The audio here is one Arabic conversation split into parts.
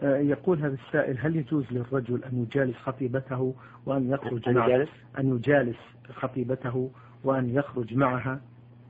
يقول هذا السائل: هل يجوز للرجل أن يجالس خطيبته وأن يخرج معها؟ أن يجالس خطيبته وأن يخرج معها.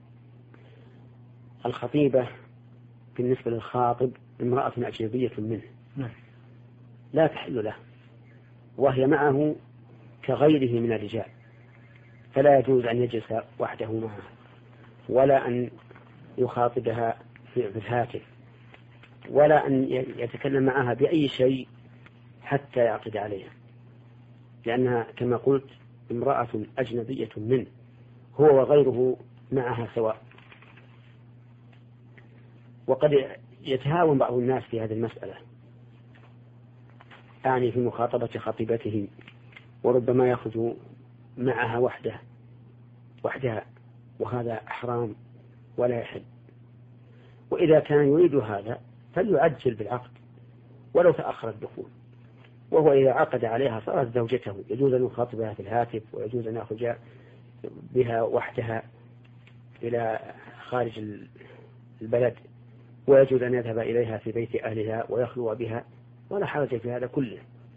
الخطيبة بالنسبة للخاطب امرأة أجنبية منه لا تحل له، وهي معه كغيره من الرجال، فلا يجوز أن يجلس وحده معها ولا أن يخاطبها في الهاتف ولا أن يتكلم معها بأي شيء حتى يعقد عليها، لأنها كما قلت امرأة أجنبية منه، هو وغيره معها سواء. وقد يتهاون بعض الناس في هذه المسألة، يعني في مخاطبة خطيبته، وربما يأخذ معها وحدها، وهذا حرام ولا يحل. وإذا كان يريد هذا فليعجل بالعقد ولو تأخر الدخول، وهو إذا عقد عليها صارت زوجته، يجوز أن يخاطبها في الهاتف، ويجوز أن يخرج بها وحدها إلى خارج البلد، ويجوز أن يذهب إليها في بيت أهلها ويخلو بها، ولا حرج في هذا كله.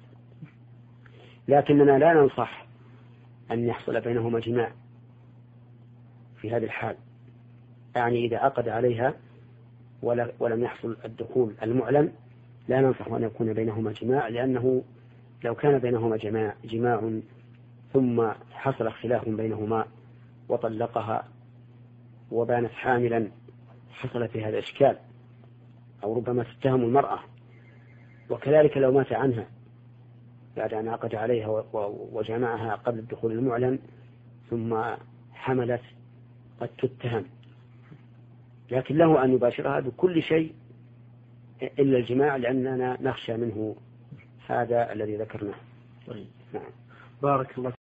لكننا لا ننصح أن يحصل بينهما جماع في هذه الحال، يعني إذا عقد عليها ولم يحصل الدخول المعلن لا ننصح أن يكون بينهما جماع، لأنه لو كان بينهما جماع ثم حصل اختلاف بينهما وطلقها وبانت حاملا حصل في هذا إشكال، أو ربما تتهم المرأة. وكذلك لو مات عنها بعد أن عقد عليها وجمعها قبل الدخول المعلن ثم حملت قد تتهم، لكن له أن يباشرها بكل شيء إلا الجماع، لأننا نخشى منه هذا الذي ذكرناه. نعم. بارك الله